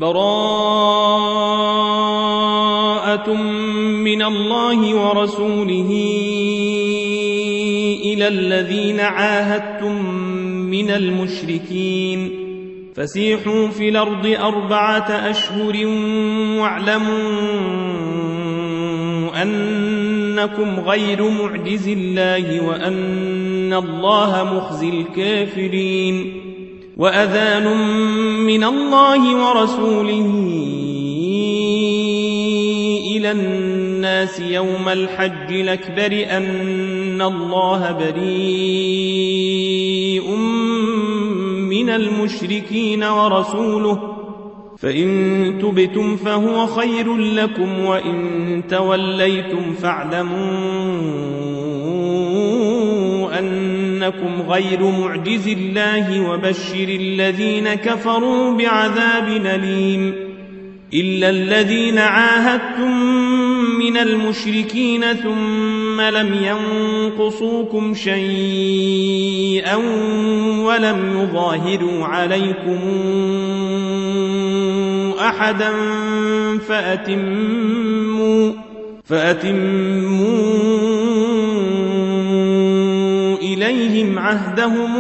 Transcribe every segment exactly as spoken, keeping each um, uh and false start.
براءة من الله ورسوله إلى الذين عاهدتم من المشركين فسيحوا في الأرض أربعة أشهر واعلموا أنكم غير معجز الله وأن الله مخزي الكافرين وأذان من الله ورسوله إلى الناس يوم الحج الأكبر أن الله بريء من المشركين ورسوله فإن تبتم فهو خير لكم وإن توليتم فاعلموا أنكم غير معجز الله وبشر الذين كفروا بعذاب أليم إلا الذين عاهدتم من المشركين ثم لم ينقصوكم شيئا ولم يظاهروا عليكم أحدا فأتموا, فأتموا إليهم عهدهم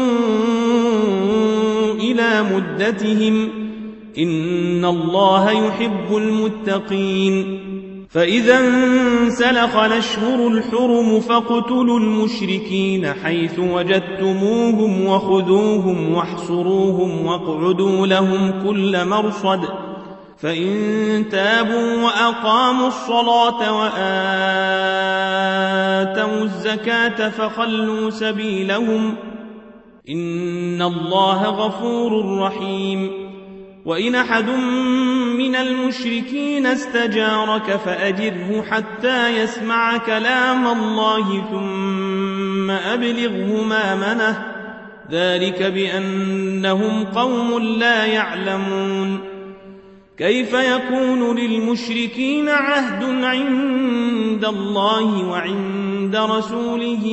إلى مدتهم إن الله يحب المتقين فإذا انسلخ الأشهر الحرم فاقتلوا المشركين حيث وجدتموهم وخذوهم واحصروهم واقعدوا لهم كل مرصد فإن تابوا وأقاموا الصلاة وآتوا الزكاة فخلوا سبيلهم إن الله غفور رحيم وإن أحد من المشركين استجارك فأجره حتى يسمع كلام الله ثم أبلغه مأمنه ذلك بأنهم قوم لا يعلمون كيف يكون للمشركين عهد عند الله وعند رسوله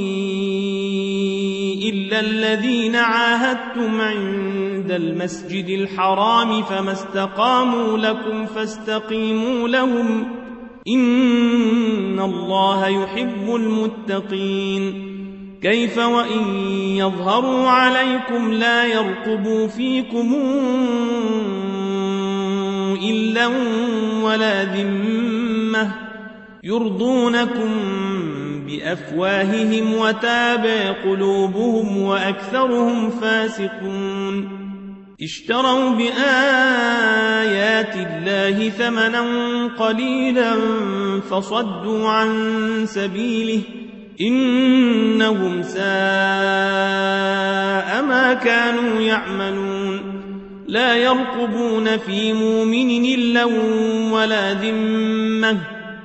إلا الذين عاهدتم عند المسجد الحرام فما استقاموا لكم فاستقيموا لهم إن الله يحب المتقين كيف وإن يظهروا عليكم لا يرقبوا فيكم إلا ولا ذمة يرضونكم بأفواههم وتابع قلوبهم وأكثرهم فاسقون اشتروا بآيات الله ثمنا قليلا فصدوا عن سبيله إنهم ساء ما كانوا يعملون لا يرقبون في مؤمن إلا ولا ذمة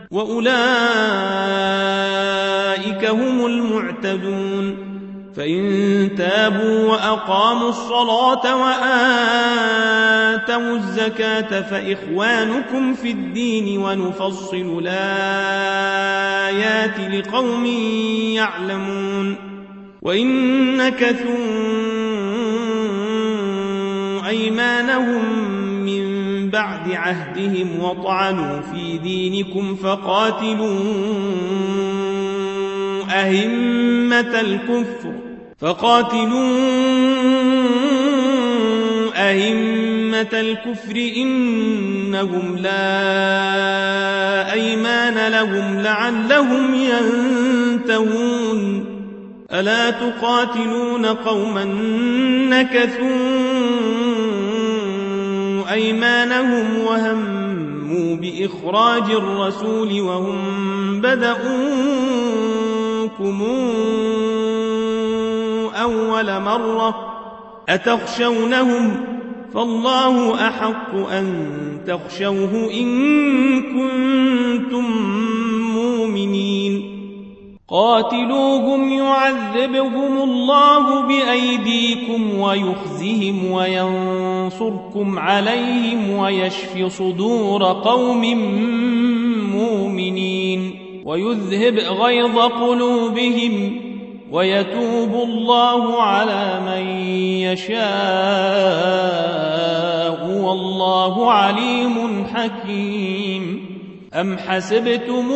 وأولئك هم المعتدون فإن تابوا وأقاموا الصلاة وآتوا الزكاة فإخوانكم في الدين ونفصل الآيات لقوم يعلمون وإن نكثوا أيمانهم من بعد عهدهم وطعنوا في دينكم فقاتلوا أئمة الكفر فقاتلوا أئمة الكفر إنهم لا أيمان لهم لعلهم ينتهون ألا تقاتلون قوما نكثوا أيمانهم وهموا بإخراج الرسول وهم بدؤوكم أول مرة أتخشونهم فالله أحق أن تخشوه إن كنتم مؤمنين قاتلوهم يعذبهم الله بأيديكم ويخزهم وينصركم عليهم ويشف صدور قوم مؤمنين ويذهب غيظ قلوبهم ويتوب الله على من يشاء والله عليم حكيم. أم حسبتم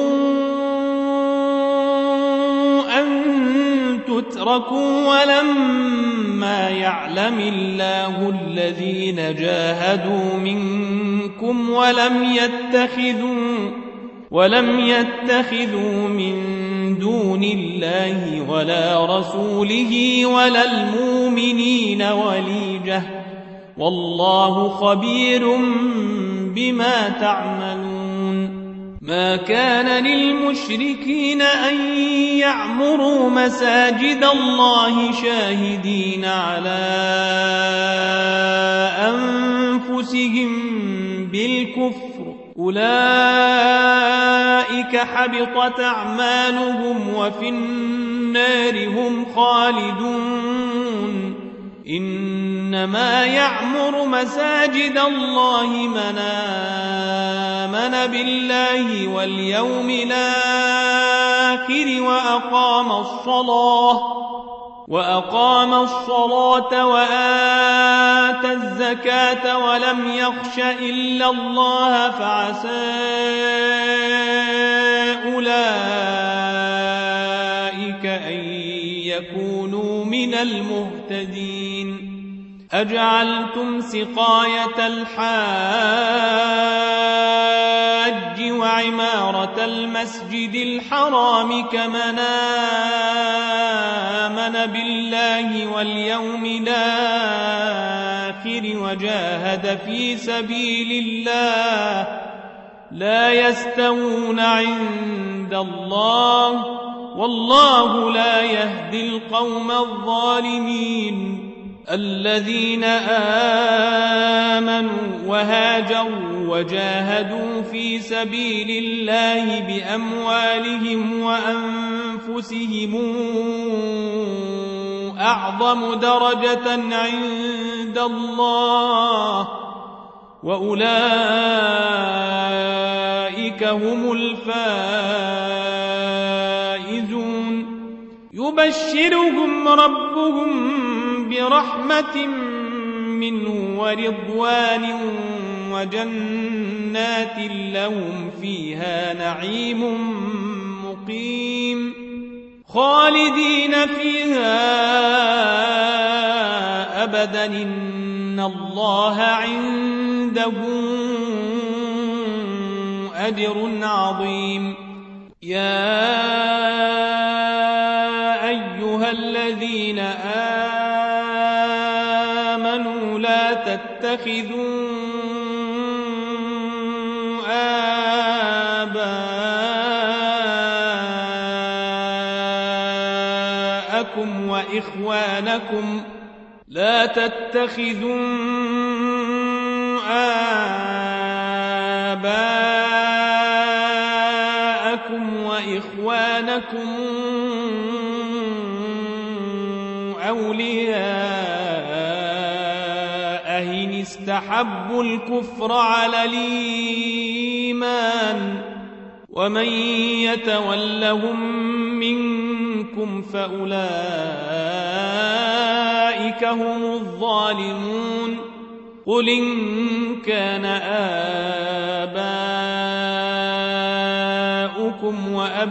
أن تتركوا ولما يعلم الله الذين جاهدوا منكم ولم يتخذوا ولم يتخذوا من دون الله ولا رسوله ولا المؤمنين وليجة والله خبير بما تعملون. ما كان للمشركين أن يعمروا مساجد الله شاهدين على أنفسهم بالكفر أولئك حبطت أعمالهم وفي النار هم خالدون. إنما يعمر مساجد الله من آمن بالله واليوم الآخر وأقام الصلاة وأقام الصلاة وآتى الزكاة ولم يخش إلا الله فعسى أولئك أن يكونوا من المهتدين. أجعلتم سقاية الحاج وعمارة المسجد الحرام كمن آمن بالله واليوم الآخر وجاهد في سبيل الله لا يستوون عند الله والله لا يهدي القوم الظالمين. الذين آمنوا وهاجروا وجاهدوا في سبيل الله بأموالهم وأنفسهم أعظم درجة عند الله وأولئك هم الفائزون. يبشرهم ربهم برحمة منه ورضوان وجنات لهم فيها نعيم مقيم خالدين فيها أبدا إن الله عنده أجر عظيم. يا أيها الذين آمنوا لا تتخذوا آباءكم وإخوانكم لا تتخذوا آباءكم وإخوانكم أولياء إن استحبوا الكفر على الإيمان ومن يتولهم منكم فأولئك هم الظالمون. قل إن كان آباؤكم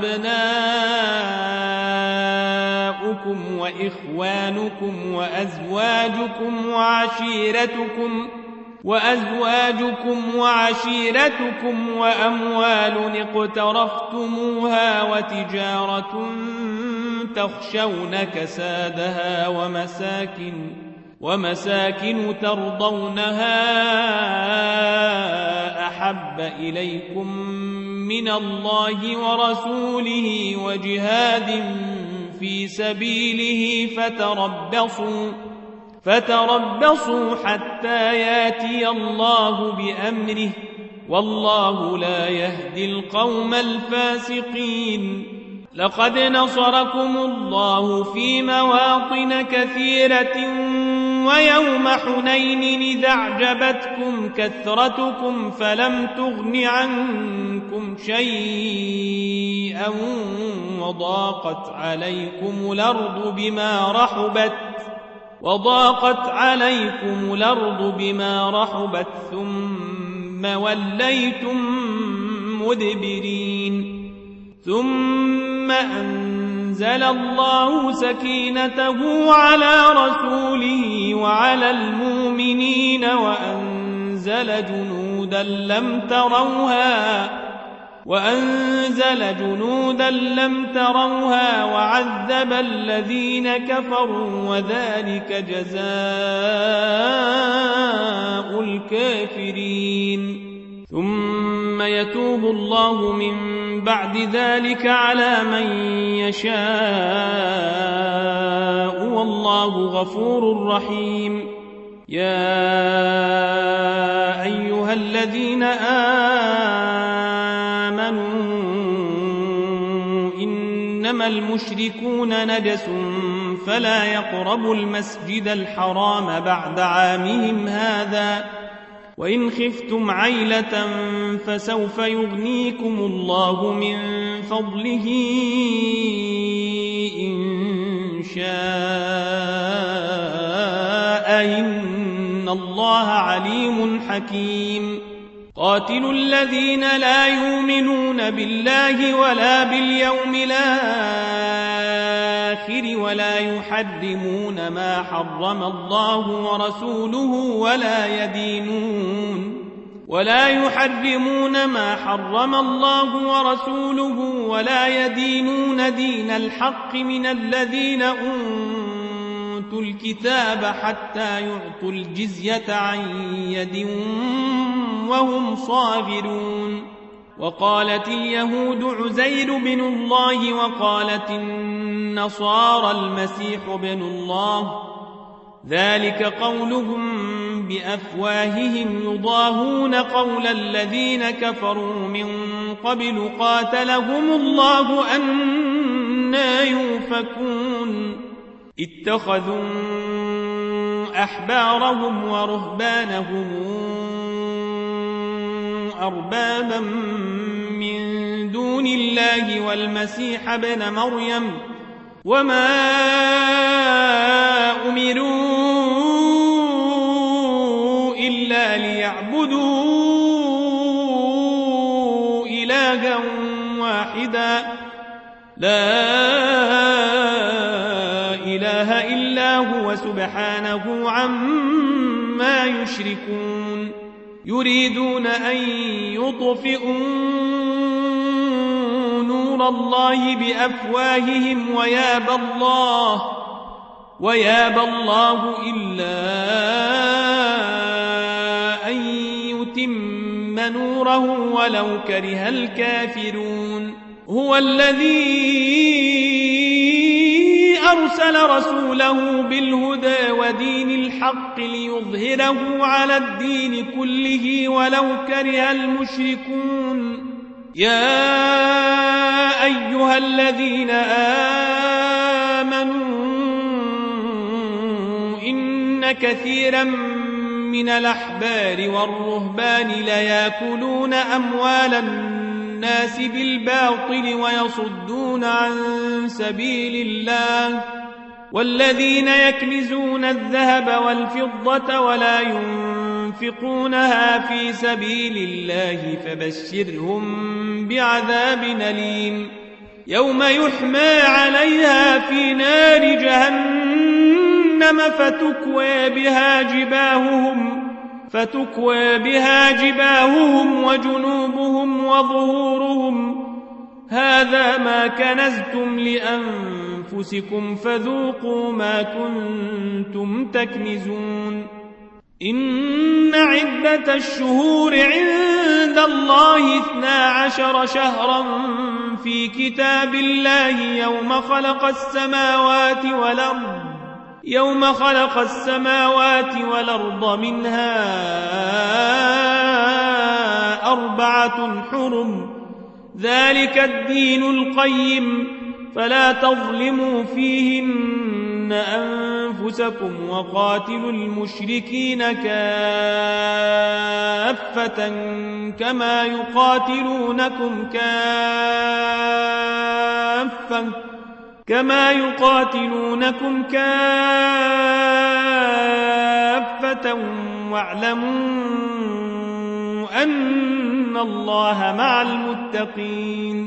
وأبناؤكم وإخوانكم وأزواجكم وعشيرتكم وأزواجكم وعشيرتكم وأموال اقترفتموها وتجارة تخشون كسادها ومساكن ومساكن ترضونها أحب إليكم من الله ورسوله وجهاد في سبيله فتربصوا فتربصوا حتى ياتي الله بأمره والله لا يهدي القوم الفاسقين. لقد نصركم الله في مواطن كثيرة ويوم حنين إذا أعجبتكم كثرتكم فلم تغن عنكم شيئا وضاقت عليكم الأرض بما رحبت وضاقت عليكم الأرض بما رحبت ثم وليتم مدبرين ثم أنزل الله سكينته على رسوله وعلى المؤمنين وأنزل جنودا لم تروها وأنزل جنودا لم تروها وعذب الذين كفروا وذلك جزاء الكافرين ثم يتوب الله من بعد ذلك على من يشاء والله غفور رحيم يا أيها الذين آمنوا إنما المشركون نجس فلا يقربوا المسجد الحرام بعد عامهم هذا وإن خفتم عيلة فسوف يغنيكم الله من فضله إن شاء إن الله عليم حكيم قاتلوا الذين لا يؤمنون بالله ولا باليوم الآخر ولا يحرمون ما حرم الله ورسوله ولا يدينون ولا يحرمون ما حرم الله ورسوله ولا يدينون دين الحق من الذين أوتوا الكتاب حتى يعطوا الجزية عن يد وهم صاغرون وقالت اليهود عزير بن الله وقالت النصارى المسيح بن الله ذلك قولهم بأفواههم يضاهون قول الذين كفروا من قبل قاتلهم الله أنى يؤفكون اتخذوا أحبارهم ورهبانهم أربابا من دون الله والمسيح ابن مريم وما أمروا إلا ليعبدوا إلها واحدا لا إله إلا هو سبحانه عما يشركون يريدون أن يطفئوا نور الله بأفواههم ويابى الله ويابى الله إلا أن يتم نوره ولو كره الكافرون هو الذي أرسل رسوله بالهدى ودين الحق ليظهره على الدين كله ولو كره المشركون يا أيها الذين آمنوا إن كثيرا من الأحبار والرهبان ليأكلون أموال الناس بالباطل ويصدون عن سبيل الله والذين يكنزون الذهب والفضة ولا ينفقونها في سبيل الله فبشرهم بعذاب أليم يوم يحمى عليها في نار جهنم فتكوى بها جباههم فتكوى بها جباههم وجنوبهم وظهورهم هذا ما كنزتم لأنفسكم فذوقوا ما كنتم تكنزون إن عدة الشهور عند الله اثنا عشر شهرا في كتاب الله يوم خلق السماوات والأرض يوم خلق السماوات والأرض منها أربعة حرم ذلك الدين القيم فلا تظلموا فيهن أنفسكم وقاتلوا المشركين كافة كما يقاتلونكم كافة كما يقاتلونكم كافة واعلموا أن الله مع المتقين.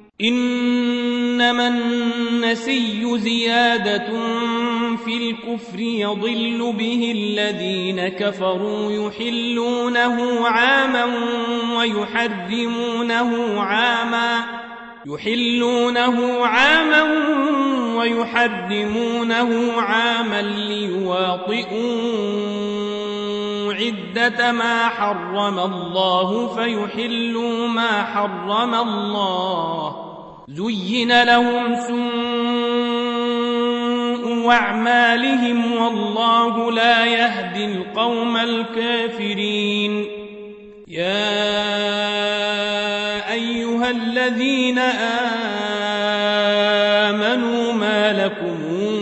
إنما النسي زيادة في الكفر يضل به الذين كفروا يحلونه عاما ويحرمونه عاما يحلونه عاما ويحرمونه عاما ليواطئوا عدة ما حرم الله فيحلوا ما حرم الله. زين لهم سوء أعمالهم والله لا يهدي القوم الكافرين. يا أيها الذين آمنوا ما لكم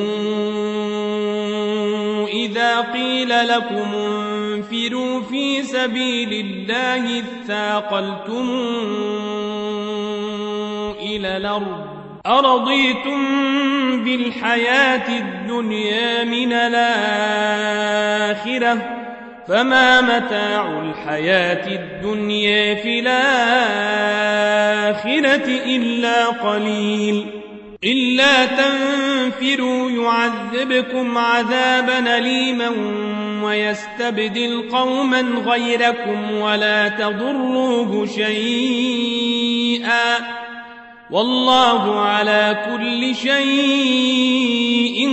إذا قيل لكم انفروا في سبيل الله اثاقلتم إلى الأرض أرضيتم بالحياة الدنيا من الآخرة فما متاع الحياة الدنيا في الآخرة إلا قليل. إلا تنفروا يعذبكم عذابا أليما ويستبدل قوما غيركم ولا تضروه شيئا والله على كل شيء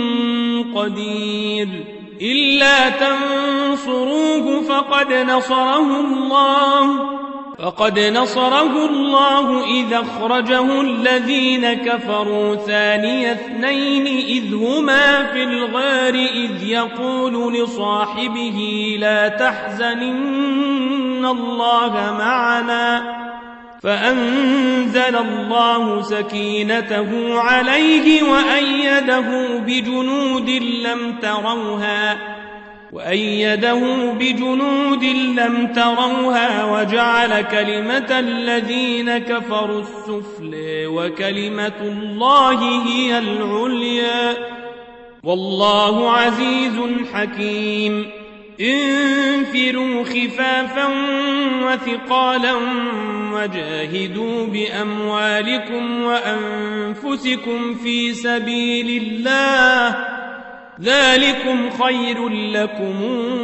قدير. إلا تنصروه فقد نصره الله فقد نصره الله إذ أخرجه الذين كفروا ثاني اثنين إذ هما في الغار إذ يقول لصاحبه لا تحزن إن الله معنا فأنزل الله سكينته عليه وأيده بجنود لم تروها وأيده بجنود لم تروها وجعل كلمة الذين كفروا السفلى وكلمة الله هي العليا والله عزيز حكيم. انفروا خفافا وثقالا وجاهدوا بأموالكم وأنفسكم في سبيل الله ذلكم خير لكم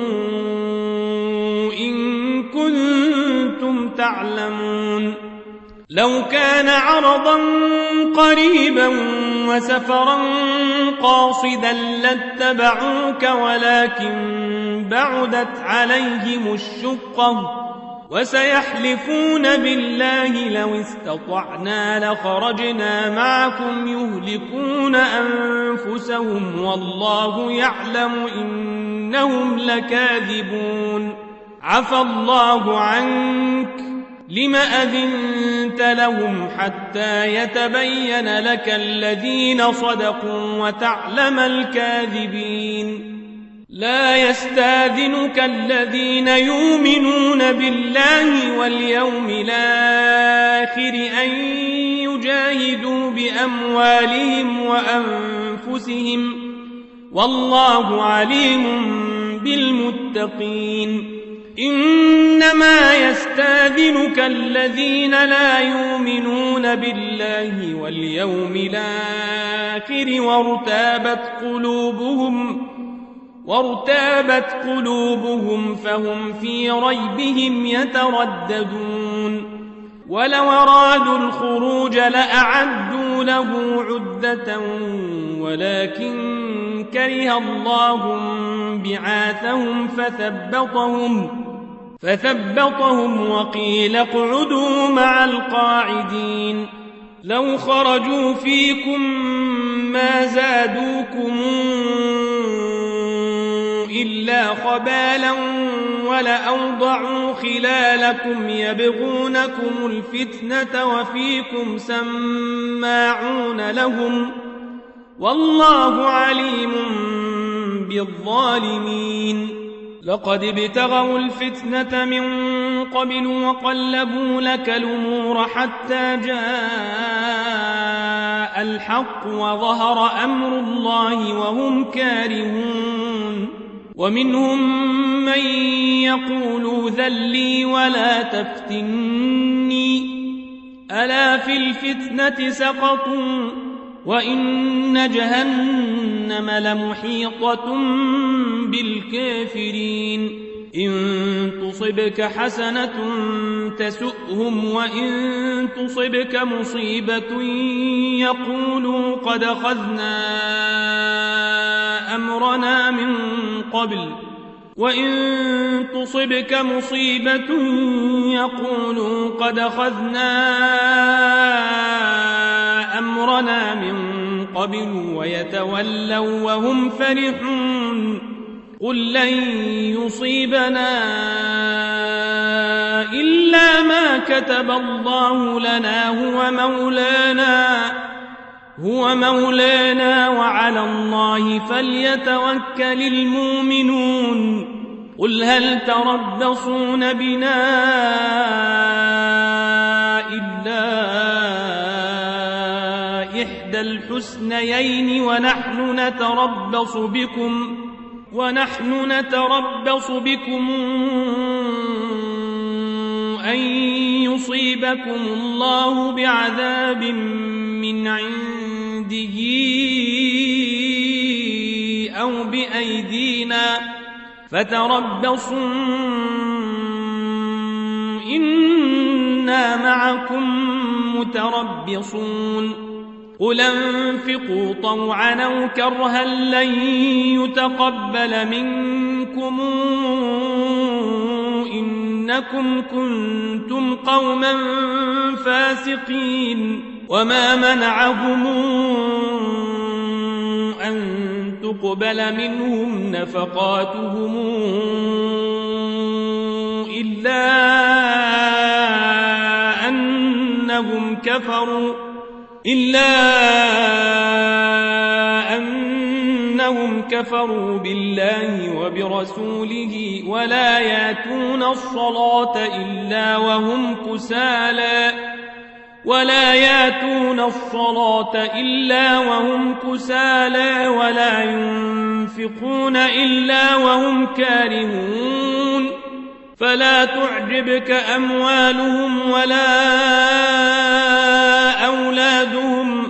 إن كنتم تعلمون. لو كان عرضا قريبا وسفرا قاصدا لاتبعوك ولكن بعدت عليهم الشقة وسيحلفون بالله لو استطعنا لخرجنا معكم يهلكون أنفسهم والله يعلم إنهم لكاذبون. عفى الله عنك لم أذنت لهم حتى يتبين لك الذين صدقوا وتعلم الكاذبين. لا يستاذنك الذين يؤمنون بالله واليوم الآخر أن يجاهدوا بأموالهم وأنفسهم والله عليم بالمتقين. إنما يستاذنك الذين لا يؤمنون بالله واليوم الآخر وارتابت قلوبهم وارتابت قلوبهم فهم في ريبهم يترددون. ولو أرادوا الخروج لأعدوا له عدة ولكن كره الله بعاثهم فثبطهم فثبطهم وقيل اقعدوا مع القاعدين. لو خرجوا فيكم ما زادوكم إلا خبالا ولأوضعوا خلالكم يبغونكم الفتنة وفيكم سماعون لهم والله عليم بالظالمين لقد ابتغوا الفتنة من قبل وقلبوا لك الأمور حتى جاء الحق وظهر أمر الله وهم كارهون ومنهم من يقول ذلي ولا تفتني ألا في الفتنة سقطوا وإن جهنم لمحيطة بالكافرين إن تصبك حسنة تسؤهم وإن تصبك مصيبة يقولوا قد أخذنا أمرنا من قبل وإن تصبك مصيبة يقولوا قد أخذنا أمرنا من قبل ويتولوا وهم فرحون قل لن يصيبنا إلا ما كتب الله لنا هو مولانا هو مولانا وعلى الله فليتوكل المؤمنون قل هل تربصون بنا إلا إحدى الحسنيين ونحن نتربص بكم ونحن نتربص بكم أن يصيبكم الله بعذاب من عنده أو بأيدينا فتربصوا إنا معكم متربصون قل انفقوا طوعا أو كرها لن يتقبل منكم إنكم كنتم قوما فاسقين وما منعهم أن تقبل منهم نفقاتهم إلا أنهم كفروا إلا أنهم كفروا بالله وبرسوله ولا يأتون الصلاة إلا وهم كسالى ولا يأتون الصلاة إلا وهم كسالى ولا ينفقون إلا وهم كارهون فلا تعجبك أموالهم ولا أولادهم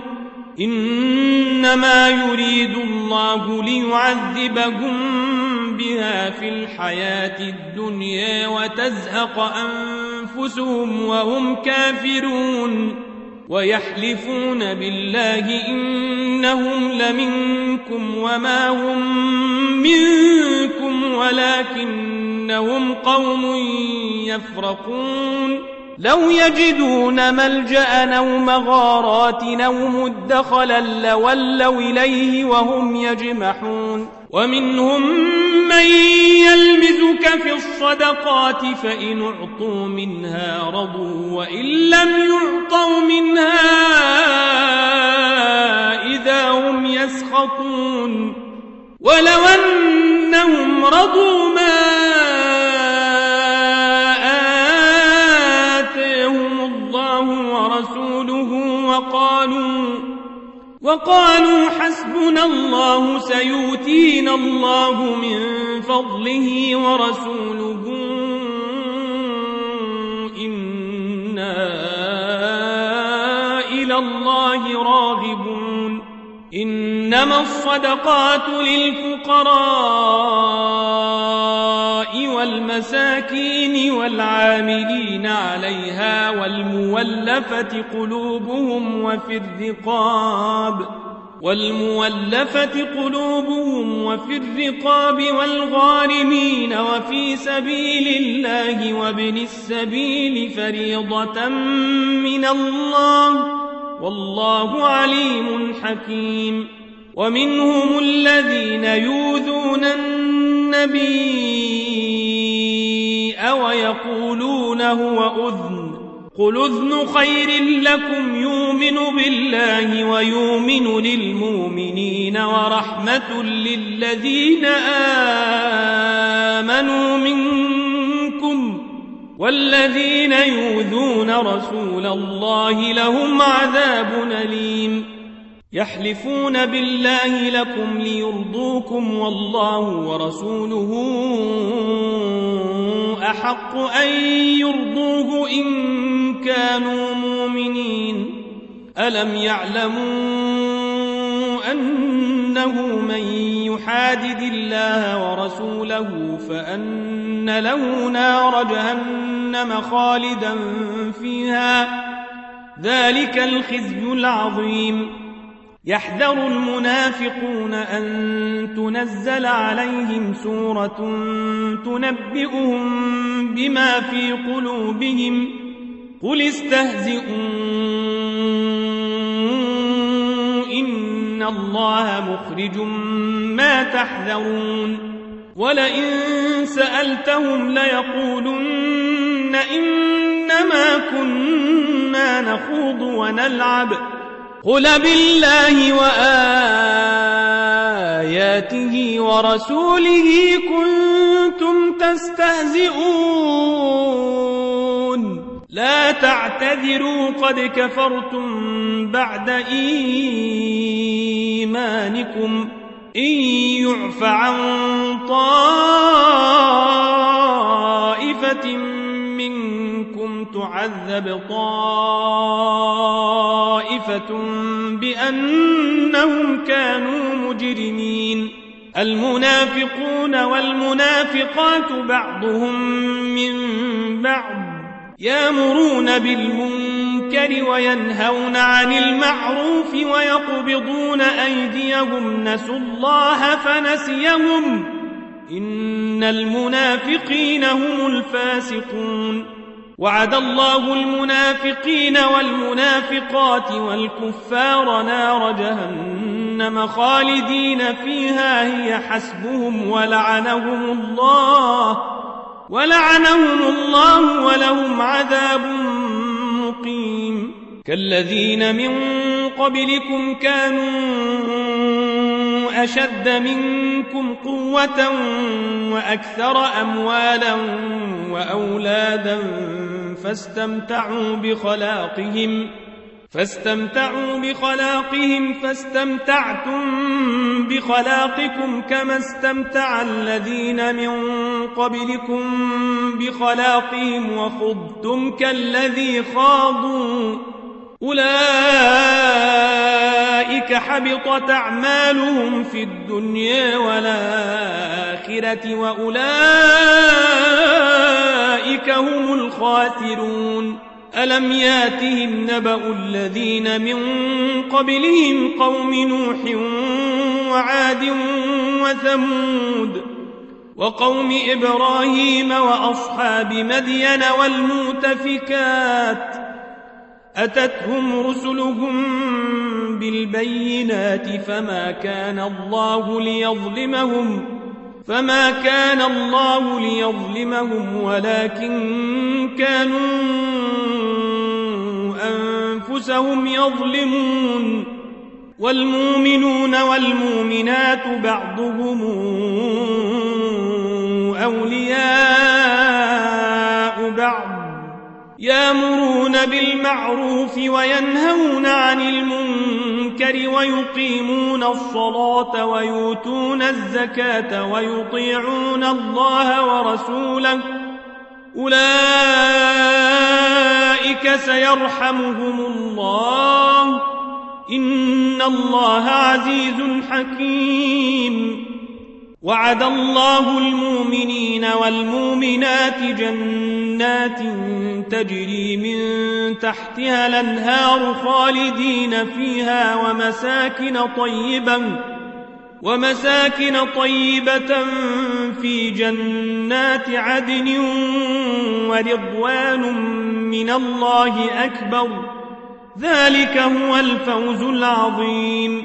إنما يريد الله ليعذبهم بها في الحياة الدنيا وتزهق أنفسهم وهم كافرون ويحلفون بالله إنهم لمنكم وما هم منكم ولكنهم قوم يفرقون لو يجدون ملجأ أو مغارات أو مدخلا لولوا إليه وهم يجمحون ومنهم من يلمزك في الصدقات فإن أعطوا منها رضوا وإن لم يعطوا منها إذا هم يسخطون ولو أنهم رضوا ما وقالوا وقالوا حسبنا الله سيؤتينا الله من فضله ورسوله إنا إلى الله راغبون إنما الصدقات للفقراء والمساكين والعاملين عليها والمولفة قلوبهم وفي الرقاب والمولفة قلوبهم وفي الرقاب والغارمين وفي سبيل الله وابن السبيل فريضة من الله والله عليم حكيم ومنهم الذين يؤذون النبي ويقولون هو أذن قل أذن خير لكم يؤمن بالله ويؤمن للمؤمنين ورحمة للذين آمنوا منكم والذين يؤذون رسول الله لهم عذاب أليم يحلفون بالله لكم ليرضوكم والله ورسوله أحق أن يرضوه إن كانوا مؤمنين ألم يعلموا أنه من يحادد الله ورسوله فأن له نار جهنم خالدا فيها ذلك الخزي العظيم يحذر المنافقون أن تنزل عليهم سورة تنبئهم بما في قلوبهم قل استهزئوا إن الله مخرج ما تحذرون ولئن سألتهم ليقولن إنما كنا نخوض ونلعب قل بالله وآياته ورسوله كنتم تستهزئون لا تعتذروا قد كفرتم بعد إيمانكم إن يعف عن طائفة منكم تعذب طائفة بأنهم كانوا مجرمين المنافقون والمنافقات بعضهم من بعض يأمرون بالمنكر وينهون عن المعروف ويقبضون أيديهم نسوا الله فنسيهم إن المنافقين هم الفاسقون وعد الله المنافقين والمنافقات والكفار نار جهنم خالدين فيها هي حسبهم ولعنهم الله ولعنهم الله ولهم عذاب مقيم كالذين من قبلكم كانوا أشد منكم قوة وأكثر أموالا وأولادا فاستمتعوا بخلاقهم فاستمتعوا بخلاقهم فاستمتعتم بخلاقكم كما استمتع الذين من قبلكم بخلاقهم وخضتم كالذي خاضوا أولئك حبطت أعمالهم في الدنيا والآخرة وأولئك هم الخاسرون ألم ياتهم نبأ الذين من قبلهم قوم نوح وعاد وثمود وقوم إبراهيم وأصحاب مدين والمؤتفكات أتتهم رسلهم بالبينات فما كان الله ليظلمهم فما كان الله ليظلمهم ولكن كانوا أنفسهم يظلمون والمؤمنون والمؤمنات بعضهم أولياء بعض يأمرون بالمعروف وينهون عن المنكر ويقيمون الصلاة ويؤتون الزكاة ويطيعون الله ورسوله أولئك سيرحمهم الله إن الله عزيز حكيم وعد الله المؤمنين والمؤمنات جنات تجري من تحتها الأنهار خالدين فيها ومساكن طيبة ومساكن طيبة في جنات عدن ورضوان من الله أكبر ذلك هو الفوز العظيم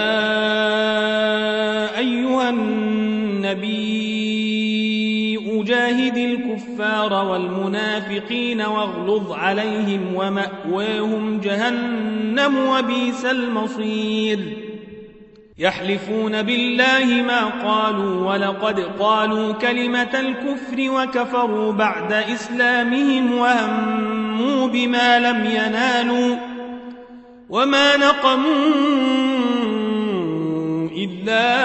يا أيها النبي جاهد الكفار والمنافقين واغلظ عليهم ومأواهم جهنم وبئس المصير يحلفون بالله ما قالوا ولقد قالوا كلمة الكفر وكفروا بعد إسلامهم وهموا بما لم ينالوا وما نقموا إلا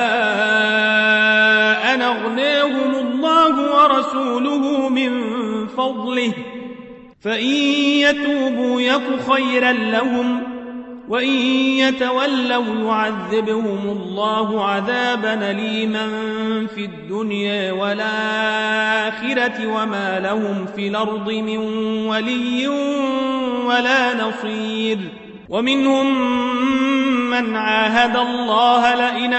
أن أغناهم الله ورسوله من فضله فإن يتوبوا يك خيرا لهم وإن يتولوا يعذبهم الله عذابا أليما في الدنيا والآخرة وما لهم في الأرض من ولي ولا نصير ومنهم من عاهد الله لئن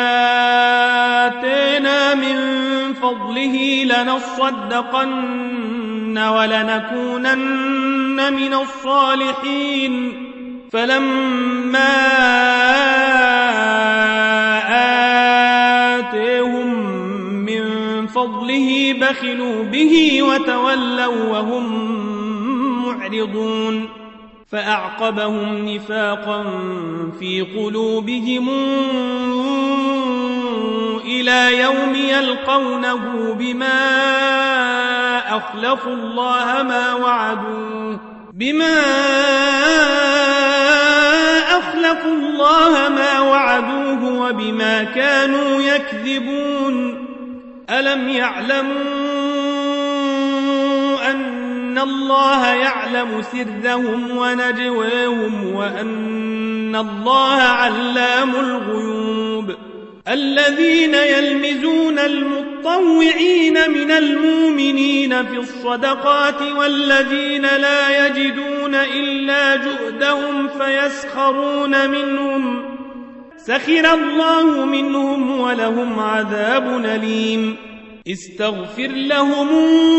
آتينا من فضله لنصدقن ولنكونن من الصالحين فلما آتيهم من فضله بخلوا به وتولوا وهم معرضون فأعقبهم نفاقا في قلوبهم إلى يوم يلقونه بما أخلفوا الله ما وعدوه بما أخلفوا الله ما وعدوه وبما كانوا يكذبون ألم يعلموا أن الله يعلم سرهم ونجواهم وأن الله علام الغيوب الذين يلمزون المطوعين من المؤمنين في الصدقات والذين لا يجدون إلا جهدهم فيسخرون منهم سخر الله منهم ولهم عذاب أليم استغفر لهم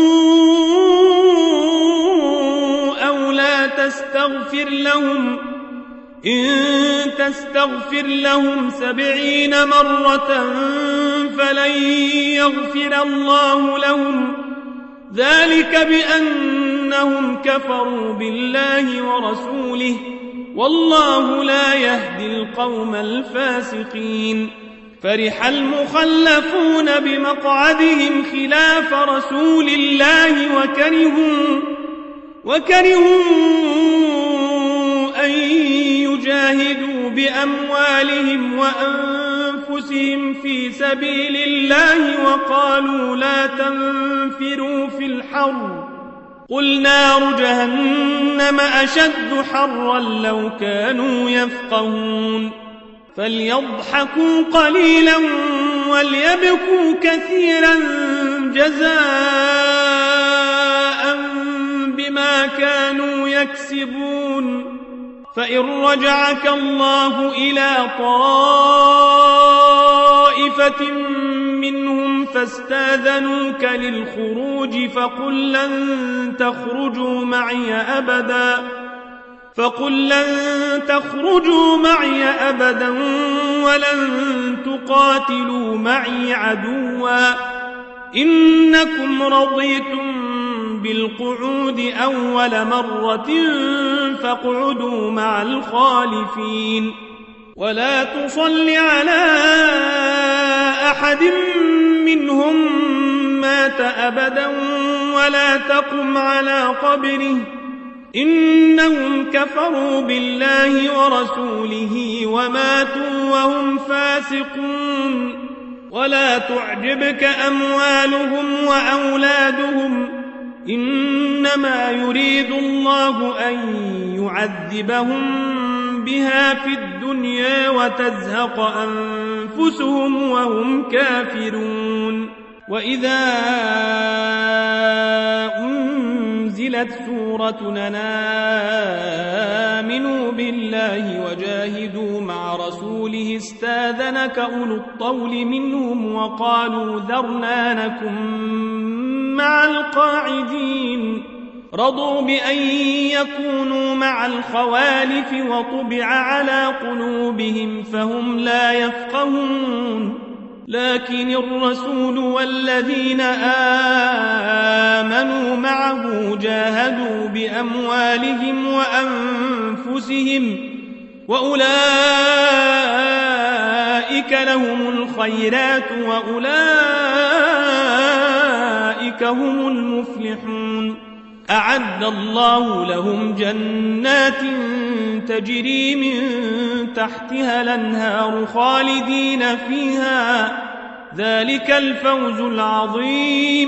أو لا تستغفر لهم إن تستغفر لهم سبعين مرة فلن يغفر الله لهم ذلك بأنهم كفروا بالله ورسوله والله لا يهدي القوم الفاسقين فرح المخلفون بمقعدهم خلاف رسول الله وكرهوا وكرهوا أن يجاهدوا بأموالهم وأنفسهم في سبيل الله وقالوا لا تنفروا في الحر قل نار جهنم أشد حرا لو كانوا يفقهون فليضحكوا قليلا وليبكوا كثيرا جزاء بما كانوا يكسبون فإن رجعك الله إلى طائفة منهم فاستاذنوك للخروج فقل لن تخرجوا معي أبدا فقل لن تخرجوا معي أبدا ولن تقاتلوا معي عدوا إنكم رضيتم بالقعود أول مرة فاقعدوا مع الخالفين ولا تصل على أحد منهم مات أبدا ولا تقم على قبره إنهم كفروا بالله ورسوله وماتوا وهم فاسقون ولا تعجبك أموالهم وأولادهم إنما يريد الله أن يعذبهم بها في الدنيا وتزهق أنفسهم وهم كافرون وإذا أنزلت سورة أن آمنوا بالله وجاهدوا مع رسوله استاذنك أولو الطول منهم وقالوا ذرنا نكن مع القاعدين رضوا بأن يكونوا مع الخوالف وطبع على قلوبهم فهم لا يفقهون لكن الرسول والذين آمنوا معه جاهدوا بأموالهم وأنفسهم وأولئك لهم الخيرات وأولئك هم المفلحون. أعد الله لهم جنات تجري من تحتها الأنهار خالدين فيها، ذلك الفوز العظيم.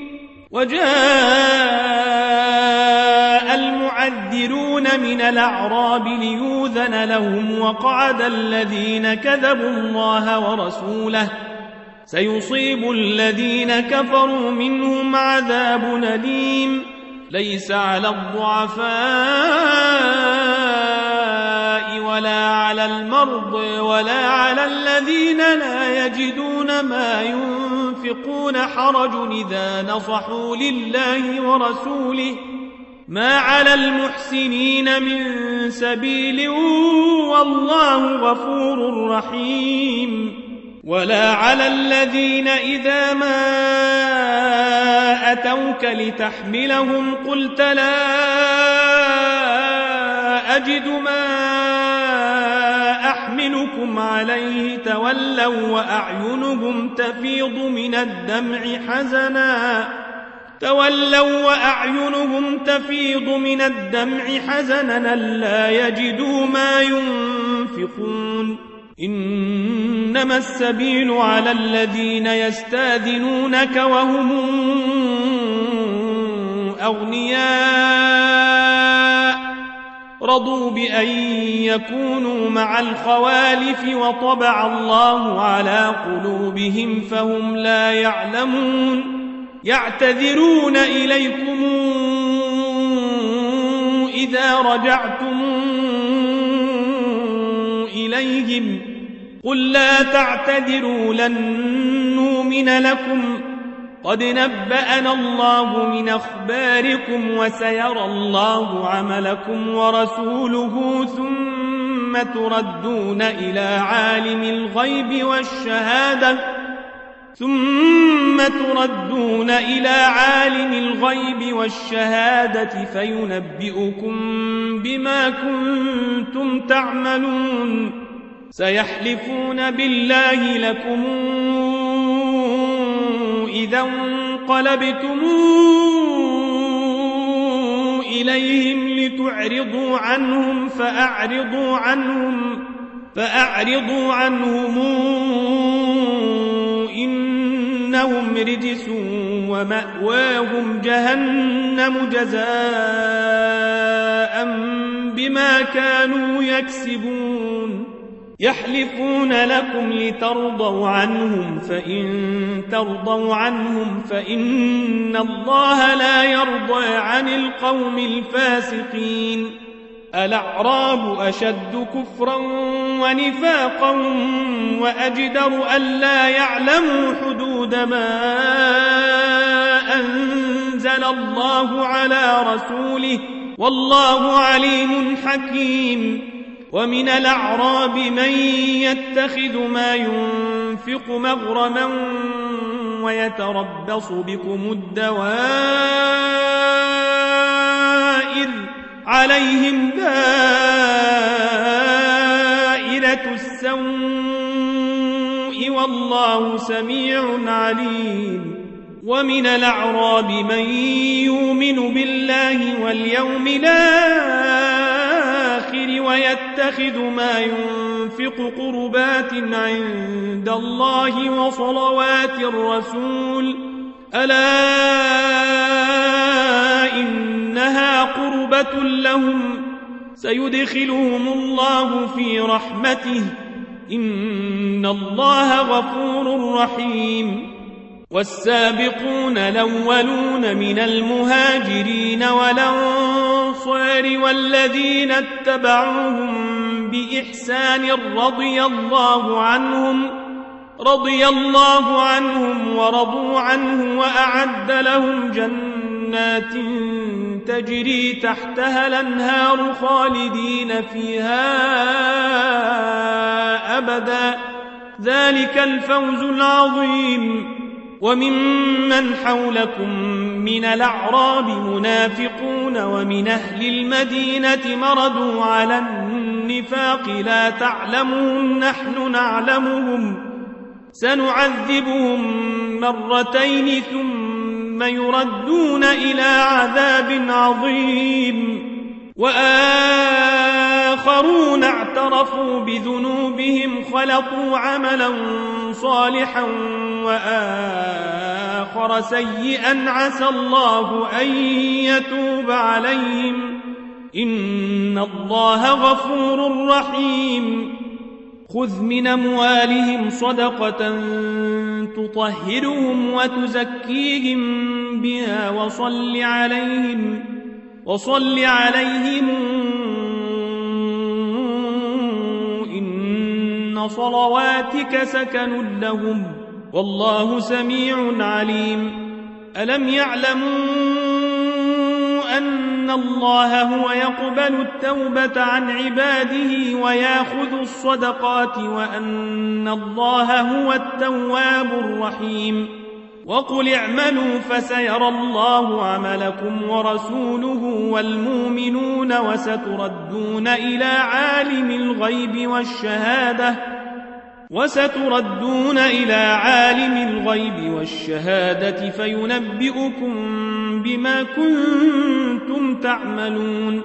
وجاء المعذرون من الأعراب ليؤذن لهم وقعد الذين كذبوا الله ورسوله، سيصيب الذين كفروا منهم عذاب أليم. ليس على الضعفاء ولا على المرضى ولا على الذين لا يجدون ما ينفقون حرج إذا نصحوا لله ورسوله، ما على المحسنين من سبيل والله غفور رحيم. ولا على الذين إذا ما أتوك لتحملهم قلت لا أجد ما أحملكم عليه تولوا وأعينهم تفيض من الدمع حزنا تولوا وأعينهم تفيض من الدمع حزنا لا يجدوا ما ينفقون. إنما السبيل على الذين يستاذنونك وهم أغنياء رضوا بأن يكونوا مع الخوالف وطبع الله على قلوبهم فهم لا يعلمون. يعتذرون إليكم إذا رجعتم إليهم قل لا تعتذروا لن نؤمن لكم قد نبأنا الله من أخباركم وسيرى الله عملكم ورسوله ثم تردون إلى عالم الغيب والشهادة ثم تردون إلى عالم الغيب والشهادة فينبئكم بما كنتم تعملون. سيحلفون بالله لكم إذا انقلبتم إليهم لتعرضوا عنهم فأعرضوا عنهم فأعرضوا عنهم إنهم رجس ومأواهم جهنم جزاء بما كانوا يكسبون. يحلفون لكم لترضوا عنهم فإن ترضوا عنهم فإن الله لا يرضى عن القوم الفاسقين. الأعراب أشد كفرا ونفاقا وأجدر ألا يعلموا حدود ما أنزل الله على رسوله والله عليم حكيم. ومن الأعراب من يتخذ ما ينفق مغرما ويتربص بكم الدوائر عليهم دائرة السوء والله سميع عليم. ومن الأعراب من يؤمن بالله واليوم الآخر ويتخذ ما ينفق قربات عند الله وصلوات الرسول ألا إنها قربة لهم سيدخلهم الله في رحمته إن الله غفور رحيم. والسابقون الأولون من المهاجرين والأنصار والذين اتبعوهم بإحسان رضي الله عنهم رضي الله عنهم ورضوا عنه وأعد لهم جنات تجري تحتها الأنهار خالدين فيها أبدا ذلك الفوز العظيم. وممن حولكم من الأعراب منافقون ومن أهل المدينة مردوا على النفاق لا تعلمهم نحن نعلمهم سنعذبهم مرتين ثم يردون إلى عذاب عظيم. وآخرون اعترفوا بذنوبهم خلطوا عملا صالحا وآخر سيئا عسى الله أن يتوب عليهم إن الله غفور رحيم. خذ من أموالهم صدقة تطهرهم وتزكيهم بها وصل عليهم وصل عليهم إن صلواتك سكن لهم والله سميع عليم. ألم يعلموا أن الله هو يقبل التوبة عن عباده ويأخذ الصدقات وأن الله هو التواب الرحيم. وقل اعملوا فسيرى الله عملكم ورسوله والمؤمنون وستردون إلى عالم الغيب والشهادة وستردون إلى عالم الغيب والشهادة فينبئكم بما كنتم تعملون.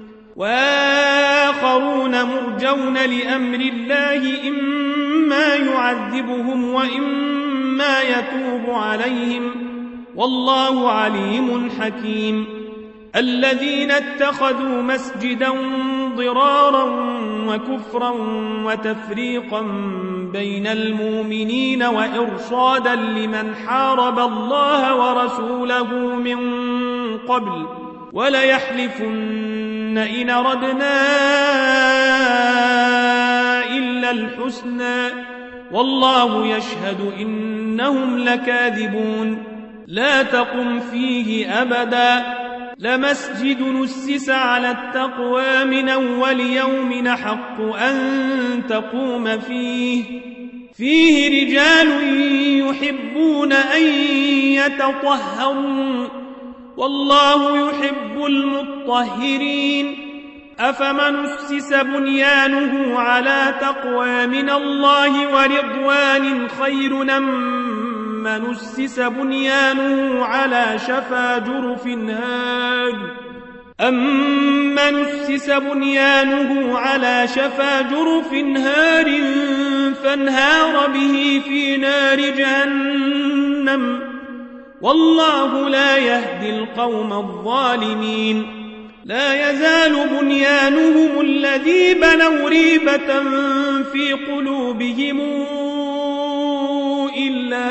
وآخرون مرجون لأمر الله إما يعذبهم وإما يتوب عليهم والله عليم حكيم. الذين اتخذوا مسجدا ضرارا وكفرا وتفريقا بين المؤمنين وإرصادا لمن حارب الله ورسوله من قبل وليحلفن إن أردنا إلا الحسنى والله يشهد إنهم لكاذبون. لا تقم فيه أبدا لمسجد نسس على التقوى من أول يوم حق أن تقوم فيه فيه رجال يحبون أن يتطهروا والله يحب المطهرين. أفمن أسس بنيانه على تقوى من الله ورضوان خير أم من أسس بنيانه على شفا جرف هار أمن أسس بنيانه على شفا جرف هار فانهار به في نار جهنم والله لا يهدي القوم الظالمين. لا يزال بنيانهم الذي بنوا ريبة في قلوبهم إلا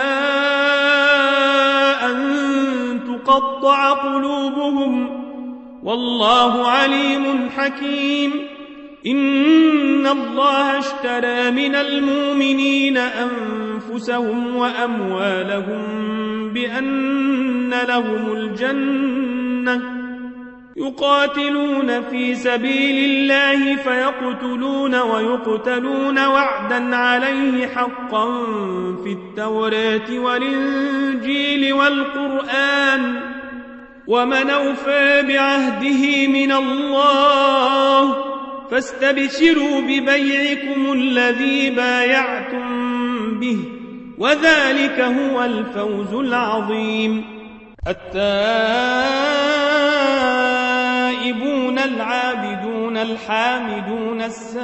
أن تقطع قلوبهم والله عليم حكيم. إن الله اشترى من المؤمنين أنفسهم وأموالهم بأن لهم الجنة يقاتلون في سبيل الله فيقتلون ويقتلون وعدا عليه حقا في التوراة والإنجيل والقرآن ومن أوفى بعهده من الله فاستبشروا ببيعكم الذي بايعتم به وذلك هو الفوز العظيم. التائبون العابدون الحامدون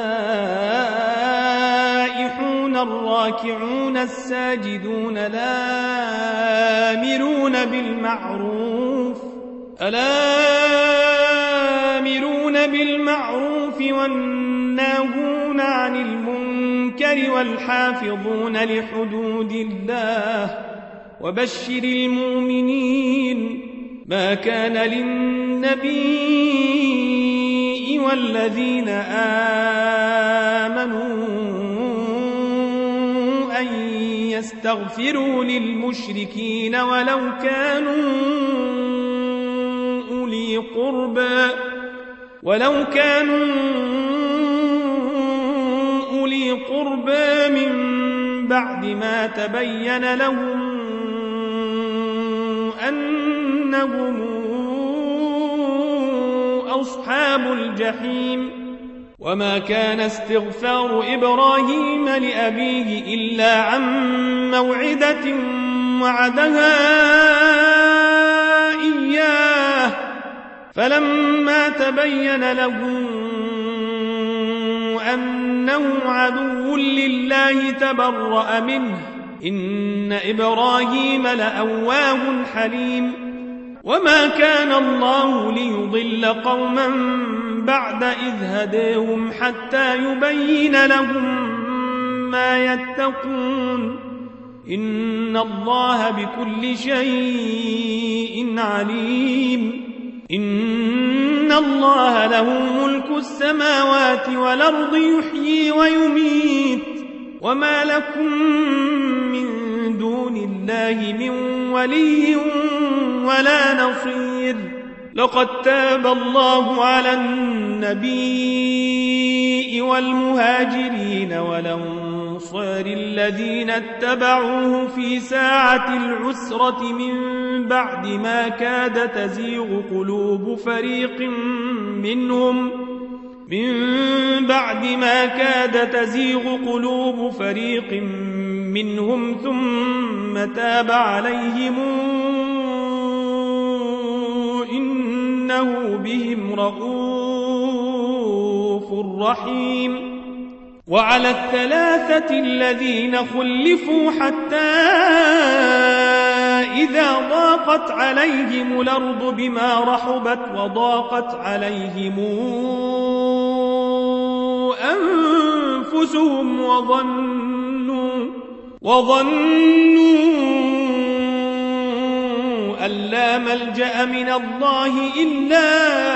السائحون الراكعون الساجدون الآمرون بالمعروف الآمرون بالمعروف والناهون عن المنكر والحافظون لحدود الله وبشر المؤمنين. ما كان للنبي والذين آمنوا أن يستغفروا للمشركين ولو كانوا أولي قربى ولو كانوا أولي قربى من بعد ما تبين لهم أنهم أصحاب الجحيم وما كان استغفار إبراهيم لأبيه إلا عن موعدة وعدها إياه فلما تبين له أنه عدو لله تبرأ منه إن إبراهيم لأواه حليم وما كان الله ليضل قوما بعد إذ هداهم حتى يبين لهم ما يتقون إن الله بكل شيء عليم إن الله له ملك السماوات والأرض يحيي ويميت وما لكم من دون الله من ولي ولا نصير لقد تاب الله على النبي والمهاجرين والأنصار الذين اتبعوه في ساعة العسرة من بعد ما كاد تزيغ قلوب فريق منهم من بعد ما كاد تزيغ قلوب فريق منهم ثم تاب عليهم إنه بهم رءوف رحيم وعلى الثلاثة الذين خلفوا حتى إذا ضاقت عليهم الأرض بما رحبت وضاقت عليهم أنفسهم وظنوا وظنوا أن لا ملجأ من الله إلا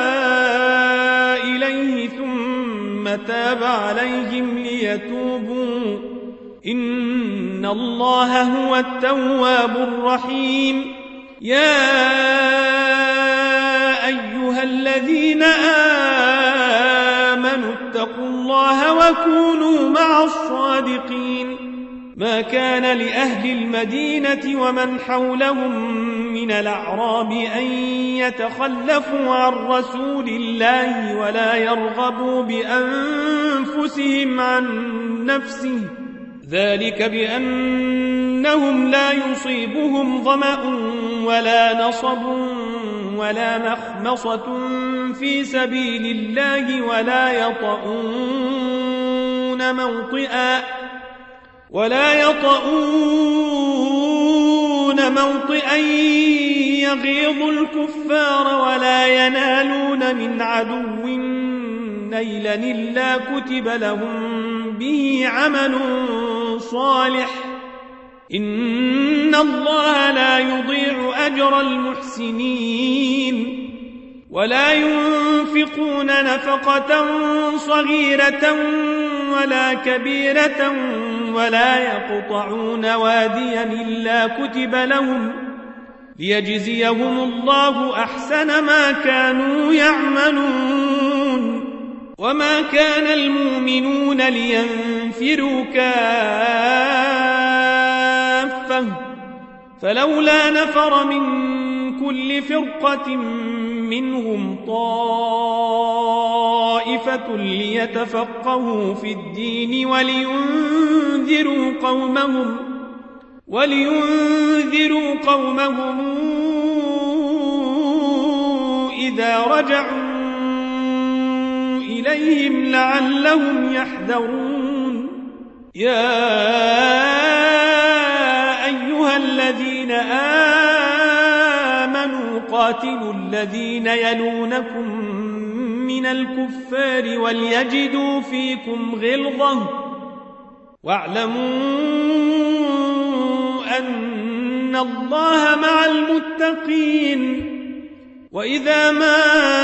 إليه ثم تاب عليهم ليتوبوا إن الله هو التواب الرحيم يا أيها الذين آمنوا اتقوا الله وكونوا مع الصادقين ما كان لأهل المدينة ومن حولهم من الأعراب أن يتخلفوا عن رسول الله ولا يرغبوا بأنفسهم عن نفسه ذلك بأنهم لا يصيبهم ظمأ ولا نصب ولا مخمصة في سبيل الله ولا يطؤون موطئا ولا يطؤون موطئا يغيظ الكفار ولا ينالون من عدو نيلا إلا كتب لهم به عمل صالح إن الله لا يضيع أجر المحسنين ولا ينفقون نفقة صغيرة ولا كبيرة ولا يقطعون واديا إلا كتب لهم ليجزيهم الله أحسن ما كانوا يعملون وما كان المؤمنون لينفروا كافة فلولا نفر من كل فرقة منهم طائفة ليتفقهوا في الدين ولينذروا قومهم ولينذروا قومهم إذا رجعوا إليهم لعلهم يحذرون يا أيها الذين آمنوا قاتلوا الذين يلونكم من الكفار وليجدوا فيكم غلظة واعلموا أن الله مع المتقين وإذا ما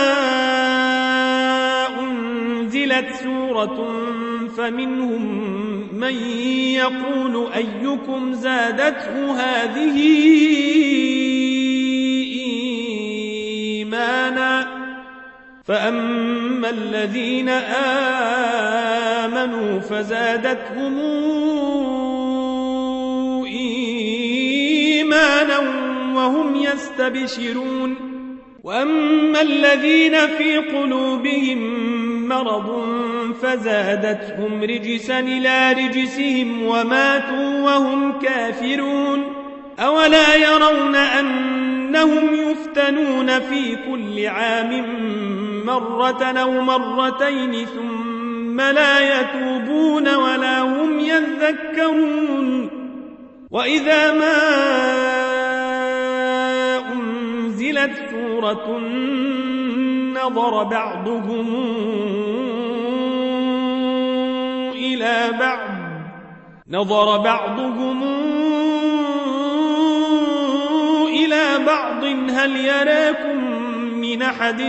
أنزلت سورة فمنهم من يقول أيكم زادته هذه إيمانا فأما الذين آمنوا فزادتهم وهم يستبشرون وأما الذين في قلوبهم مرض فزادتهم رجسا إلى رجسهم وماتوا وهم كافرون أولا يرون أنهم يفتنون في كل عام مرة أو مرتين ثم لا يتوبون ولا هم يذكرون وإذا ما أنزلت سورة نظر بعضهم إلى بعض نظر بعضهم إلى بعض هل يراكم من أحد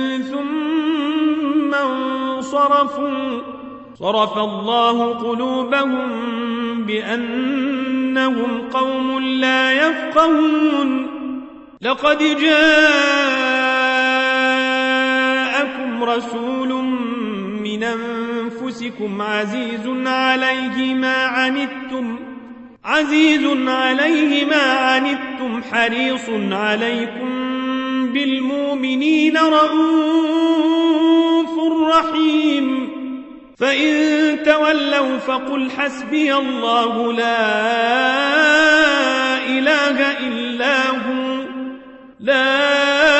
ثم انصرفوا صرف الله قلوبهم بأنهم قوم لا يفقهون لقد جاءكم رسول من أنفسكم عزيز عليه ما عنتم عزيز عليه ما عنتم حريص عليكم بالمؤمنين رؤوف رحيم فإن تولوا فقل حسبي الله لا إله إلا هو لا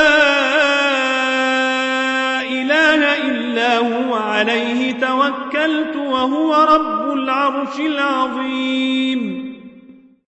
إله إلا هو عليه توكلت وهو رب العرش العظيم